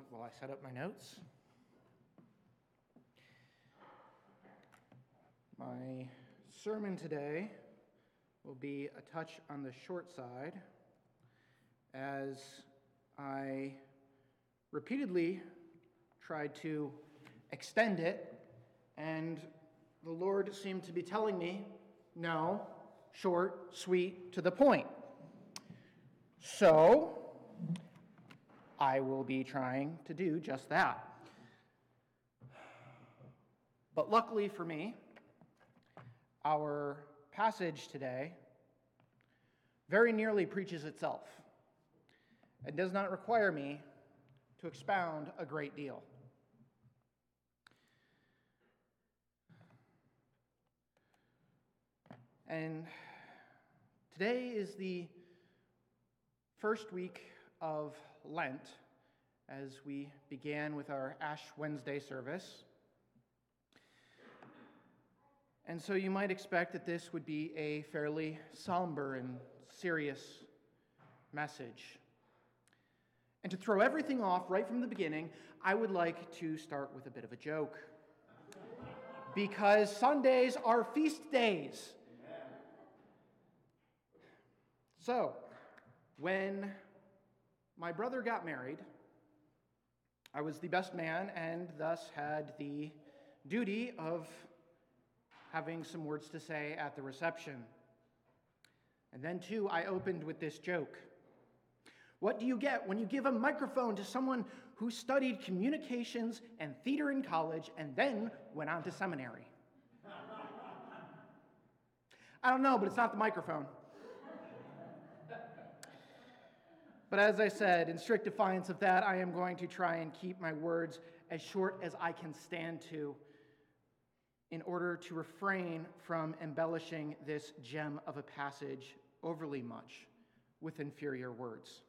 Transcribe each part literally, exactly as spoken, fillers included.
while I set up my notes. My sermon today will be a touch on the short side, as I repeatedly tried to extend it, and the Lord seemed to be telling me, no, short, sweet, to the point. So, I will be trying to do just that. But luckily for me, our passage today very nearly preaches itself and does not require me to expound a great deal. And today is the first week of Lent, as we began with our Ash Wednesday service. And so you might expect that this would be a fairly somber and serious message. And to throw everything off right from the beginning, I would like to start with a bit of a joke. Because Sundays are feast days. So, when my brother got married, I was the best man and thus had the duty of having some words to say at the reception. And then, too, I opened with this joke. What do you get when you give a microphone to someone who studied communications and theater in college and then went on to seminary? I don't know, but it's not the microphone. But as I said, in strict defiance of that, I am going to try and keep my words as short as I can stand to in order to refrain from embellishing this gem of a passage overly much with inferior words.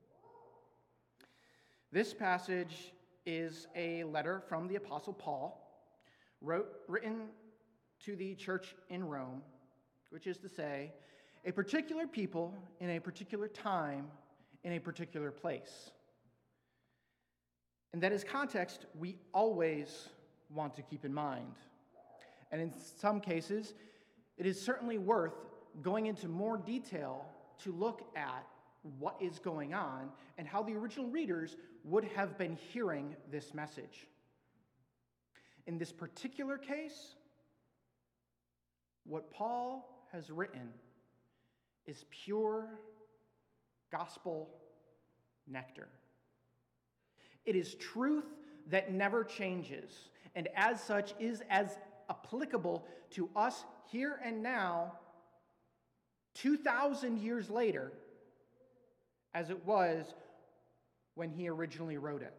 This passage is a letter from the Apostle Paul, wrote, written to the church in Rome, which is to say, a particular people in a particular time in a particular place. And that is context we always want to keep in mind. And in some cases, it is certainly worth going into more detail to look at what is going on and how the original readers would have been hearing this message. In this particular case, what Paul has written is pure gospel nectar. It is truth that never changes, and as such is as applicable to us here and now, two thousand years later, as it was when he originally wrote it.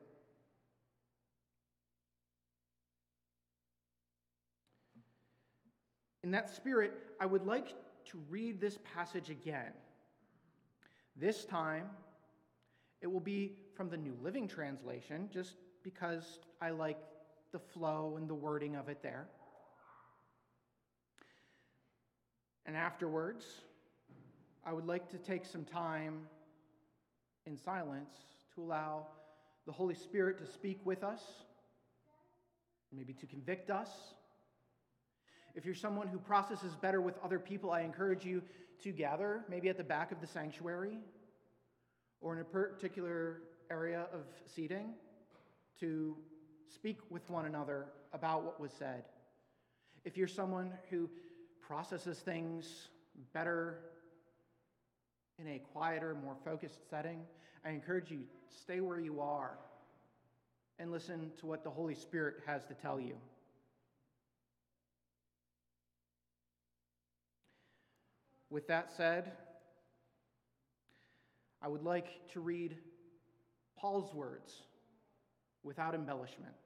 In that spirit, I would like to read this passage again. This time, it will be from the New Living Translation, just because I like the flow and the wording of it there. And afterwards, I would like to take some time in silence to allow the Holy Spirit to speak with us, maybe to convict us. If you're someone who processes better with other people, I encourage you to gather, maybe at the back of the sanctuary or in a particular area of seating, to speak with one another about what was said. If you're someone who processes things better in a quieter, more focused setting, I encourage you to stay where you are and listen to what the Holy Spirit has to tell you. With that said, I would like to read Paul's words without embellishment.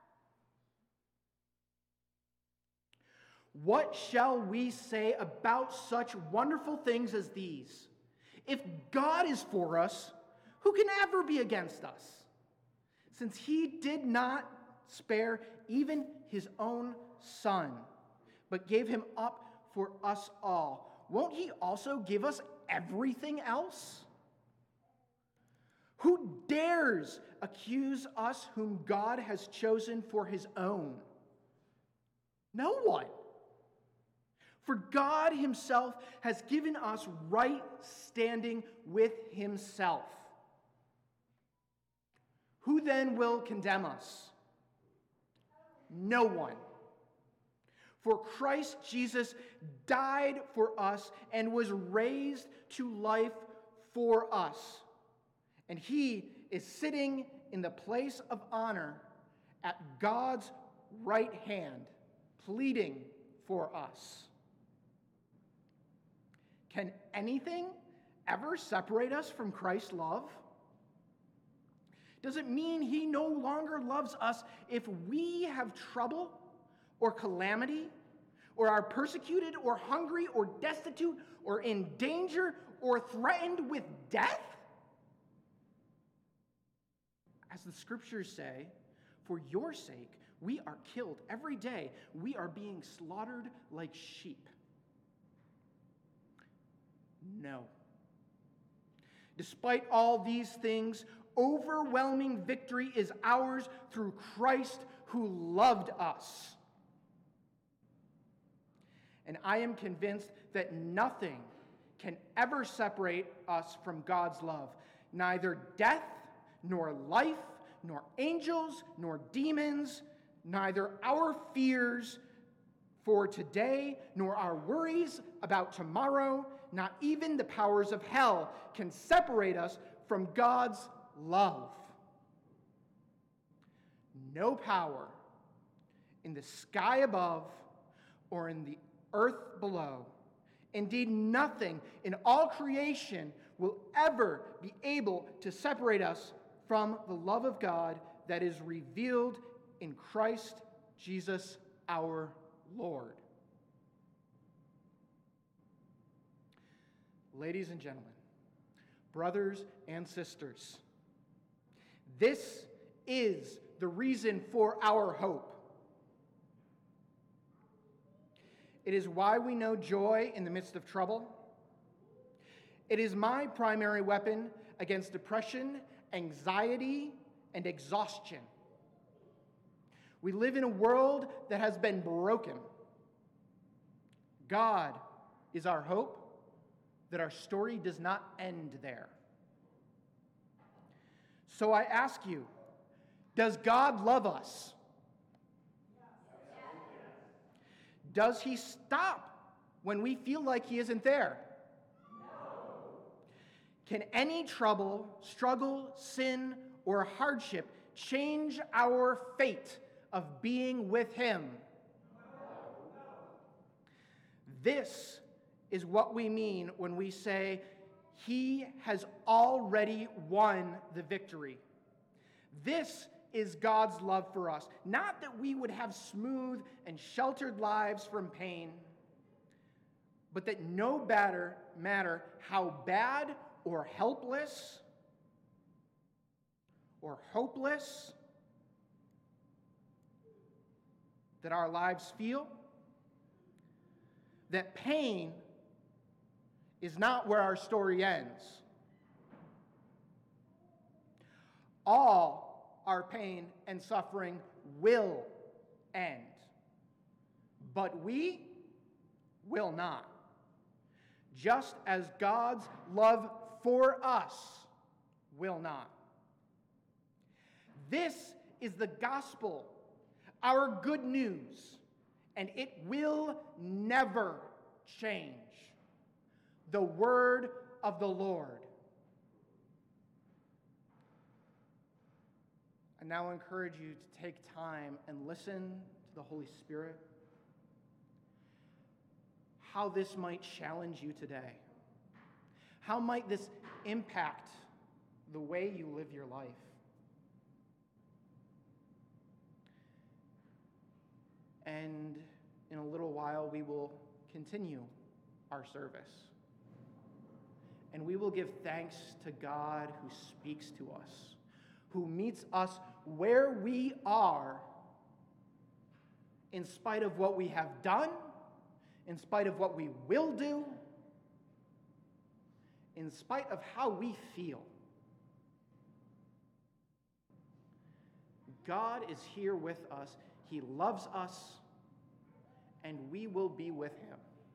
What shall we say about such wonderful things as these? If God is for us, who can ever be against us? Since he did not spare even his own son, but gave him up for us all, won't he also give us everything else? Who dares accuse us whom God has chosen for his own? No one. For God himself has given us right standing with himself. Who then will condemn us? No one. For Christ Jesus died for us and was raised to life for us. And he is sitting in the place of honor at God's right hand, pleading for us. Can anything ever separate us from Christ's love? Does it mean he no longer loves us if we have trouble or calamity, or are persecuted or hungry or destitute or in danger or threatened with death? As the scriptures say, for your sake we are killed every day. We are being slaughtered like sheep. No. Despite all these things, overwhelming victory is ours through Christ who loved us. And I am convinced that nothing can ever separate us from God's love. Neither death, nor life, nor angels, nor demons, neither our fears for today, nor our worries about tomorrow, not even the powers of hell can separate us from God's love. No power in the sky above or in the earth below, indeed nothing in all creation will ever be able to separate us from the love of God that is revealed in Christ Jesus our Lord. Ladies and gentlemen, brothers and sisters, this is the reason for our hope. It is why we know joy in the midst of trouble. It is my primary weapon against depression, anxiety, and exhaustion. We live in a world that has been broken. God is our hope that our story does not end there. So I ask you, does God love us? Does he stop when we feel like he isn't there? No. Can any trouble, struggle, sin, or hardship change our fate of being with him? No. This is what we mean when we say he has already won the victory. This is God's love for us. Not that we would have smooth and sheltered lives from pain, but that no matter, matter how bad or helpless or hopeless that our lives feel, that pain is not where our story ends. All our pain and suffering will end, but we will not. Just as God's love for us will not. This is the gospel, our good news, and it will never change. The word of the Lord. I now encourage you to take time and listen to the Holy Spirit. How this might challenge you today. How might this impact the way you live your life? And in a little while, we will continue our service. And we will give thanks to God who speaks to us, who meets us where we are, in spite of what we have done, in spite of what we will do, in spite of how we feel. God is here with us. He loves us, and we will be with him.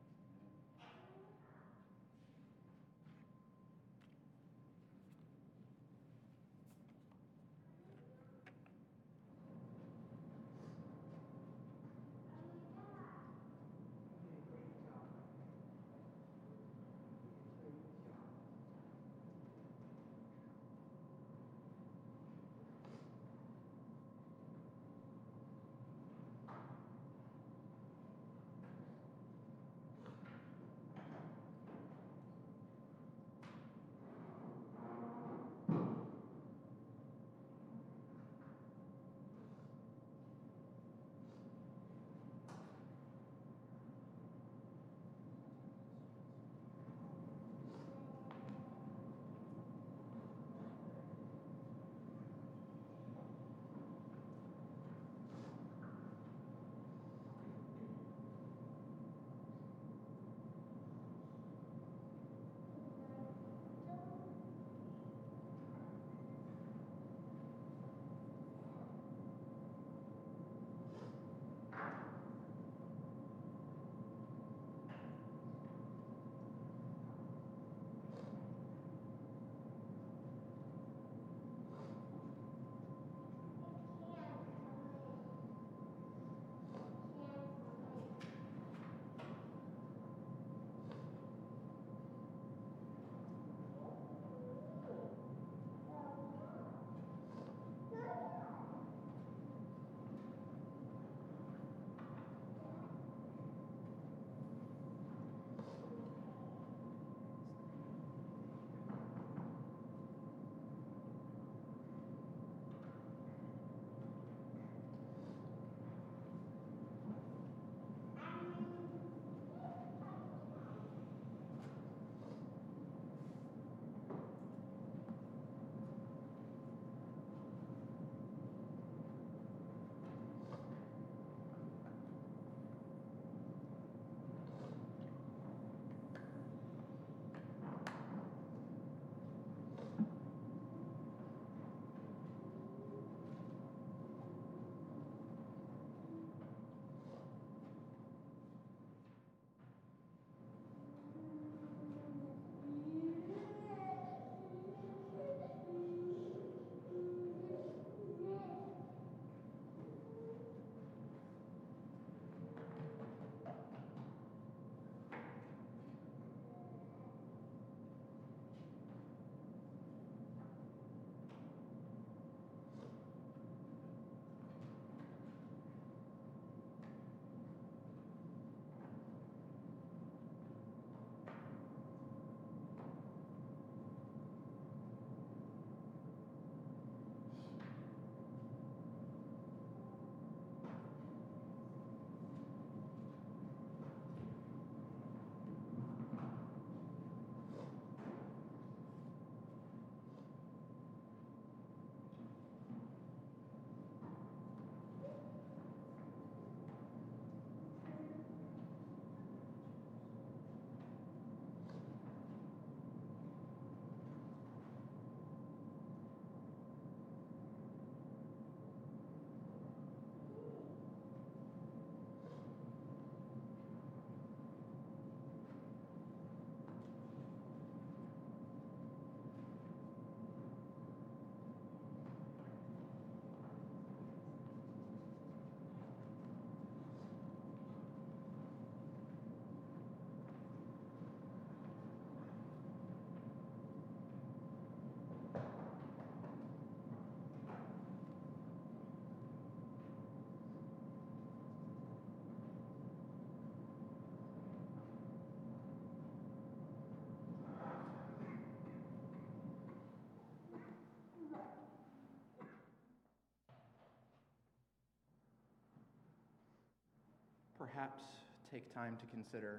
Perhaps take time to consider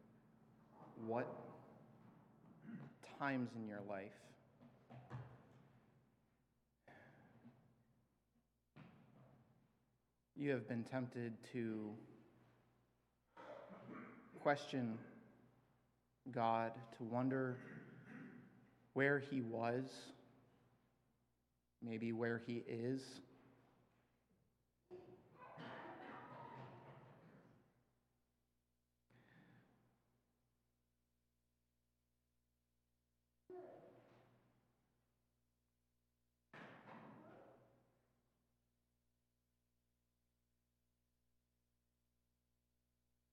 what times in your life you have been tempted to question God, to wonder where he was, maybe where he is,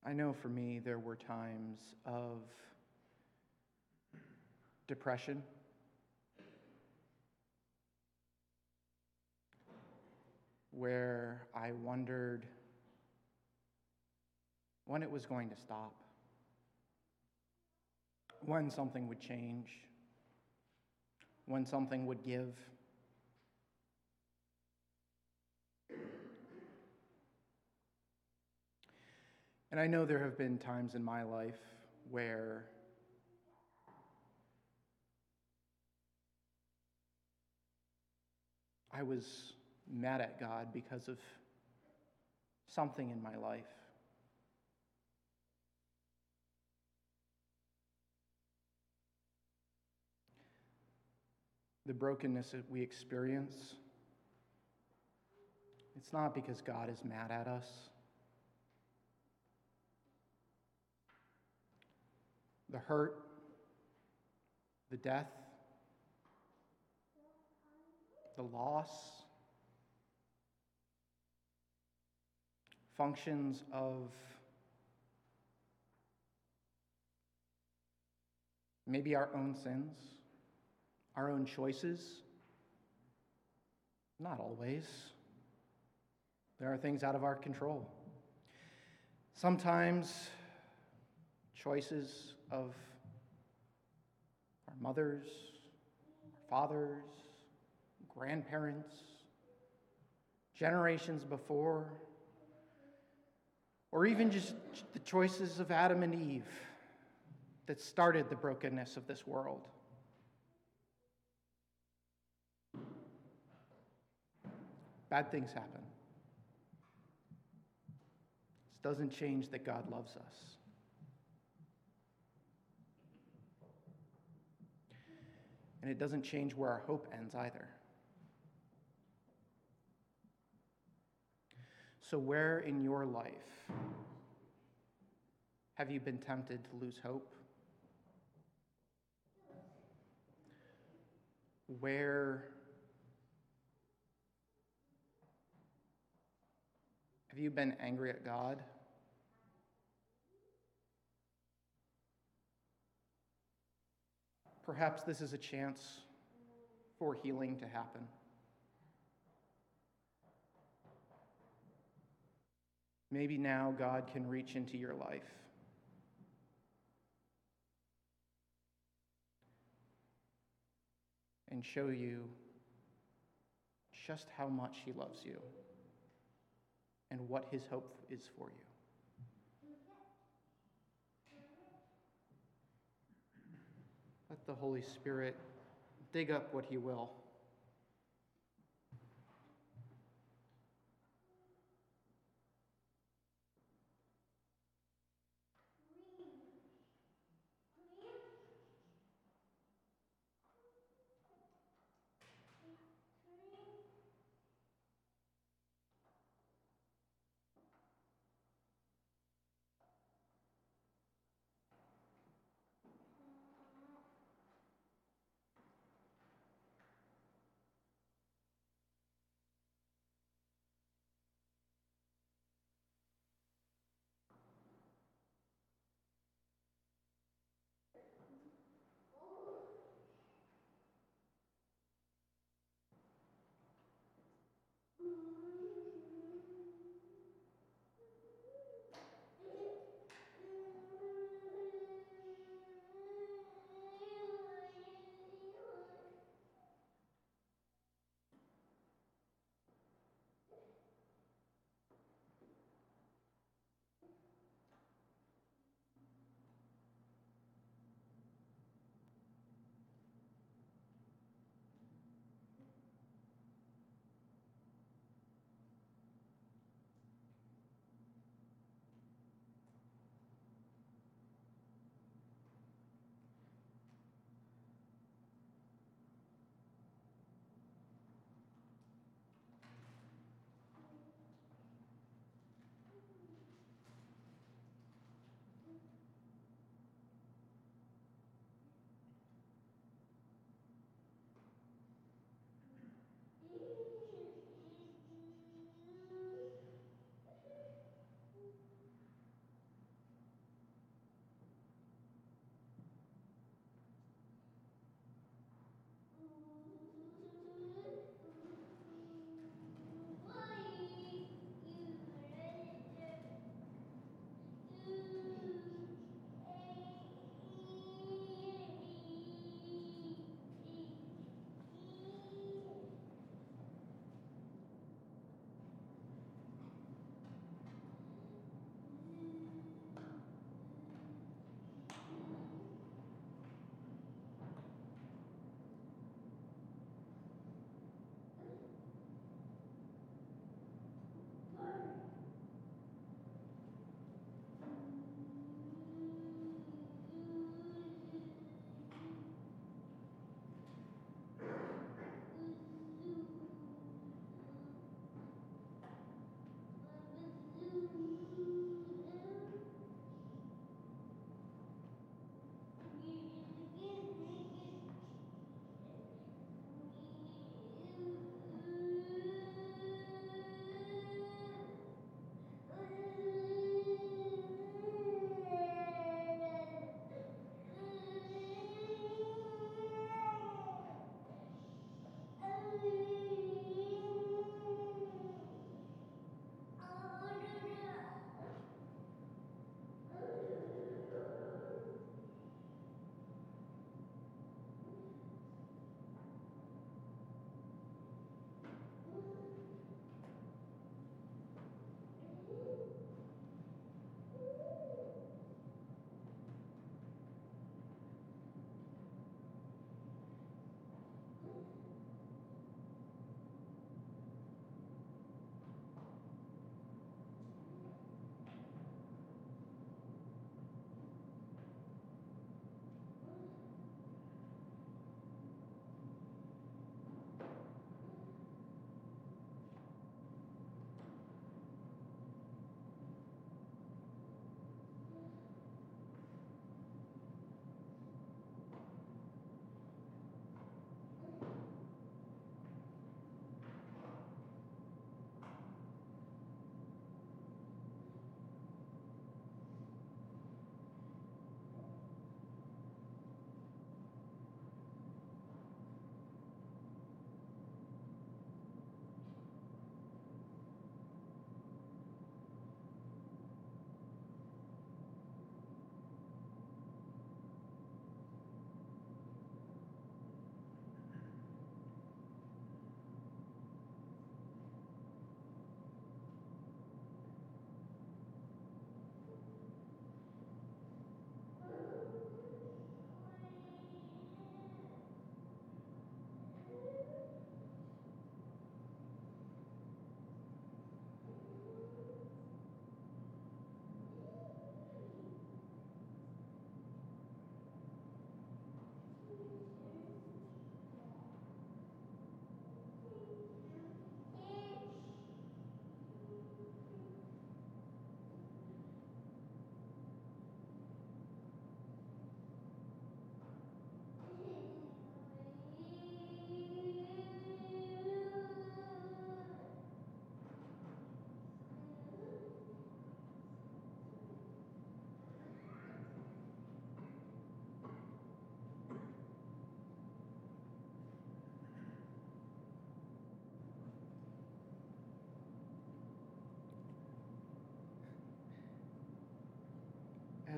I know for me there were times of depression, where I wondered when it was going to stop, when something would change, when something would give. And I know there have been times in my life where I was mad at God because of something in my life. The brokenness that we experience, it's not because God is mad at us. The hurt, the death, the loss, functions of maybe our own sins, our own choices. Not always. There are things out of our control. Sometimes choices of our mothers, our fathers, grandparents, generations before, or even just the choices of Adam and Eve that started the brokenness of this world. Bad things happen. This doesn't change that God loves us. And it doesn't change where our hope ends either. So where in your life have you been tempted to lose hope? Where have you been angry at God? Perhaps this is a chance for healing to happen. Maybe now God can reach into your life and show you just how much He loves you and what His hope is for you. Let the Holy Spirit dig up what He will.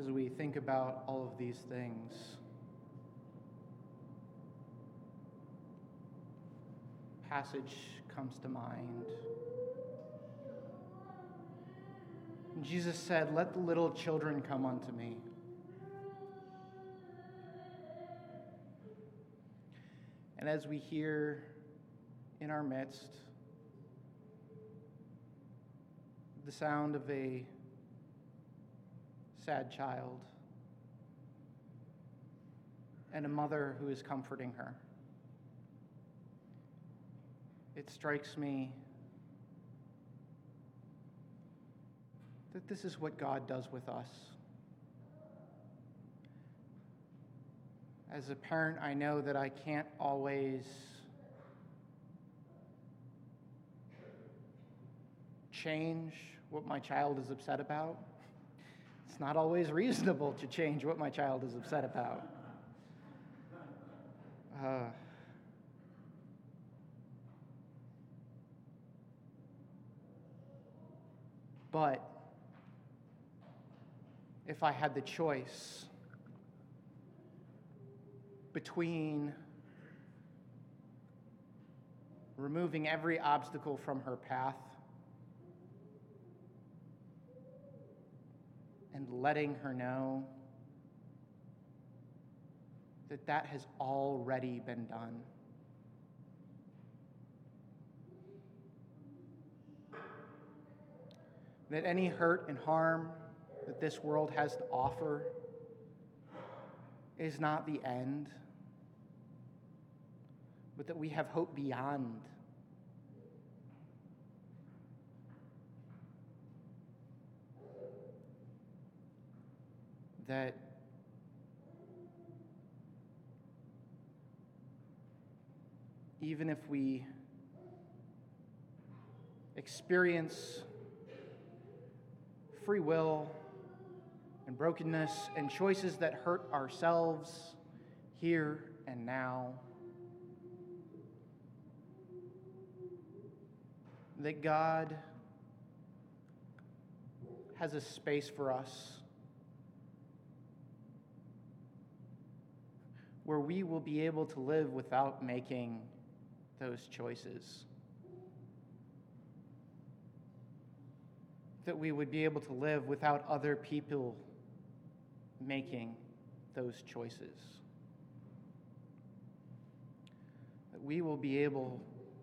as we think about all of these things, passage comes to mind. Jesus said, "Let the little children come unto me." And as we hear in our midst the sound of a sad child and a mother who is comforting her, it strikes me that this is what God does with us. As a parent, I know that I can't always change what my child is upset about. It's not always reasonable to change what my child is upset about. Uh, but if I had the choice between removing every obstacle from her path and letting her know that that has already been done, that any hurt and harm that this world has to offer is not the end, but that we have hope beyond. That even if we experience free will and brokenness and choices that hurt ourselves here and now, that God has a space for us where we will be able to live without making those choices. That we would be able to live without other people making those choices. That we will be able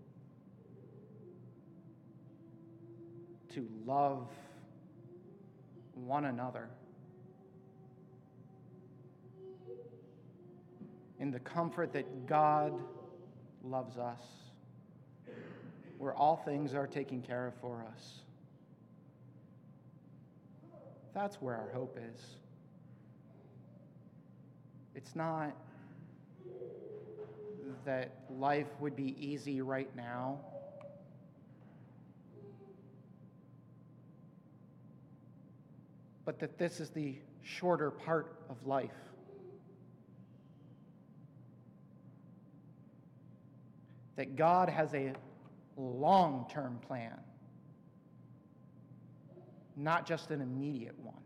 to love one another in the comfort that God loves us, where all things are taken care of for us. That's where our hope is. It's not that life would be easy right now. But that this is the shorter part of life. That God has a long-term plan, not just an immediate one.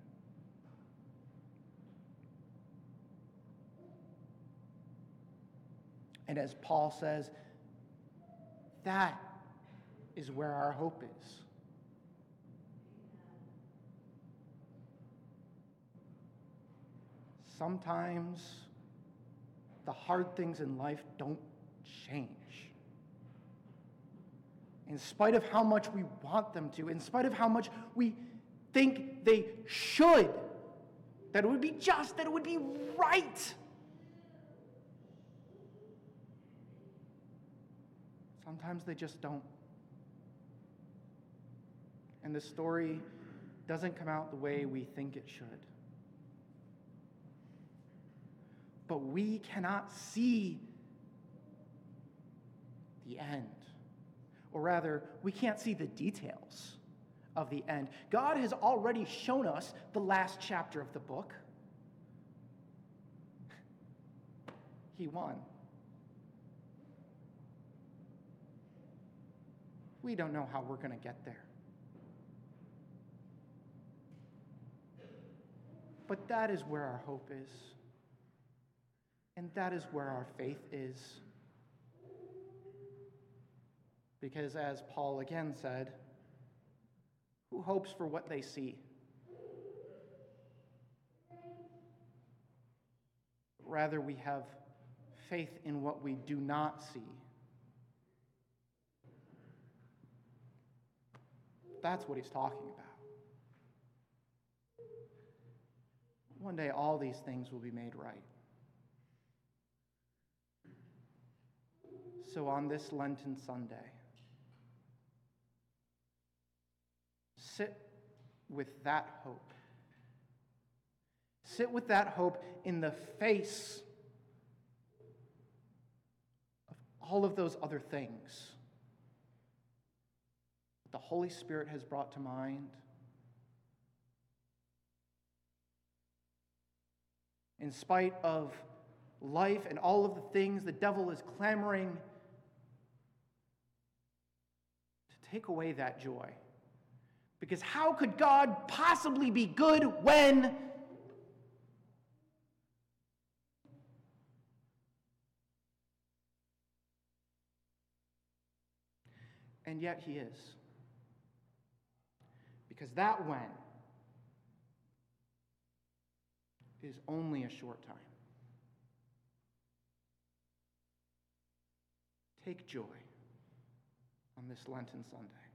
And as Paul says, that is where our hope is. Sometimes the hard things in life don't change. In spite of how much we want them to, in spite of how much we think they should, that it would be just, that it would be right. Sometimes they just don't. And the story doesn't come out the way we think it should. But we cannot see the end. Or rather, we can't see the details of the end. God has already shown us the last chapter of the book. He won. We don't know how we're going to get there. But that is where our hope is. And that is where our faith is. Because as Paul again said, who hopes for what they see? Rather, we have faith in what we do not see. That's what he's talking about. One day, all these things will be made right. So on this Lenten Sunday, sit with that hope. Sit with that hope in the face of all of those other things the Holy Spirit has brought to mind. In spite of life and all of the things the devil is clamoring to take away that joy. Because how could God possibly be good when and yet he is. Because that when is only a short time. Take joy on this Lenten Sunday.